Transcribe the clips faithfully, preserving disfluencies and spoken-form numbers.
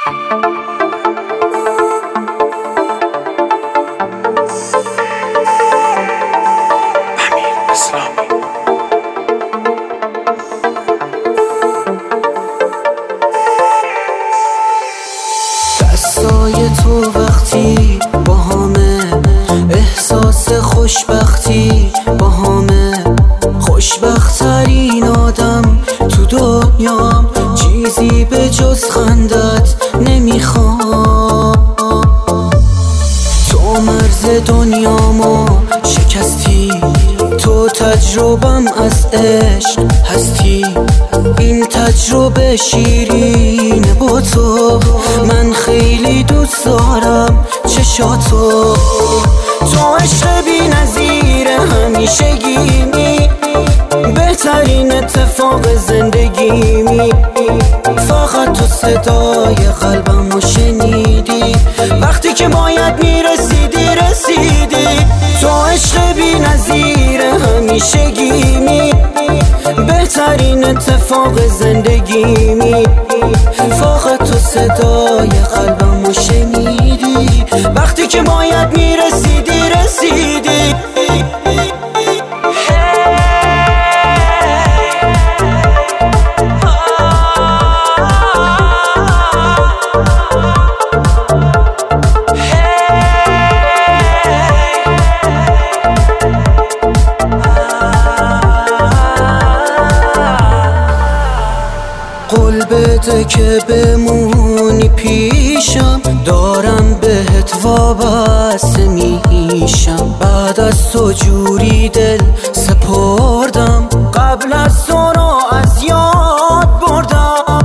دستای تو وقتی با همه احساس خوشبختی با همه، خوشبخت‌ترین آدم تو دنیام، چیزی به جز خندت نمیخوام. تو مرز دنیامو شکستی، تو تجربم از عشق هستی، این تجربه شیرینه با تو، من خیلی دوست دارم چشاتو. تو عشق بی نظیر همیشگیمی، بهترین اتفاق زندگیمی، فقط تو صدای قلبمو شنیدی، وقتی که باید میرسیدی رسیدی. تو عشق بی نظیر همیشگیمی، بهترین اتفاق زندگیمی، فقط تو صدای قلبمو شنیدی، وقتی که باید میرسیدی رسیدی. قول بده که بمونی پیشم، دارم بهت وابسته میشم، بعد از تو جوری دل سپردم، قبل از تو رو از یاد بردم.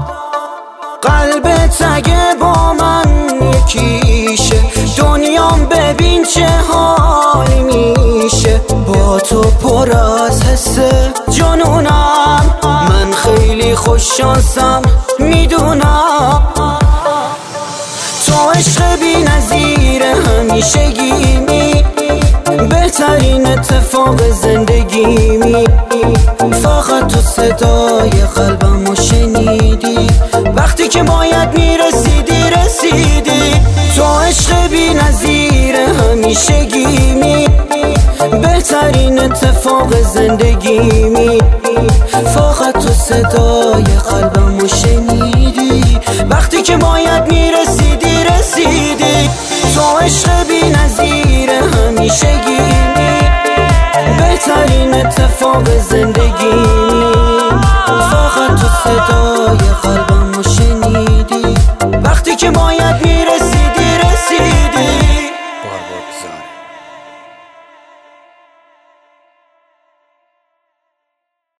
قلبت اگه با من یکیشه، دنیام ببین چه حالی میشه، با تو پر از حسه جنونم، من خیلی خوش شانسم میدونم. تو عشق بی نظیر همیشگیمی، بهترین اتفاق زندگیمی، فقط تو صدای قلبمو شنیدی، وقتی که باید میرسیدی رسیدی. تو عشق بی نظیر همیشگیمی، بهترین اتفاق زندگیمی، فقط تو صدای قلبمو شنیدی، وقتی که باید میرسیدی رسیدی. تو عشق بی نظیر همیشگیمی، بهترین اتفاق زندگیمی، فقط تو صدای قلبمو شنیدی، وقتی که باید میرسیدی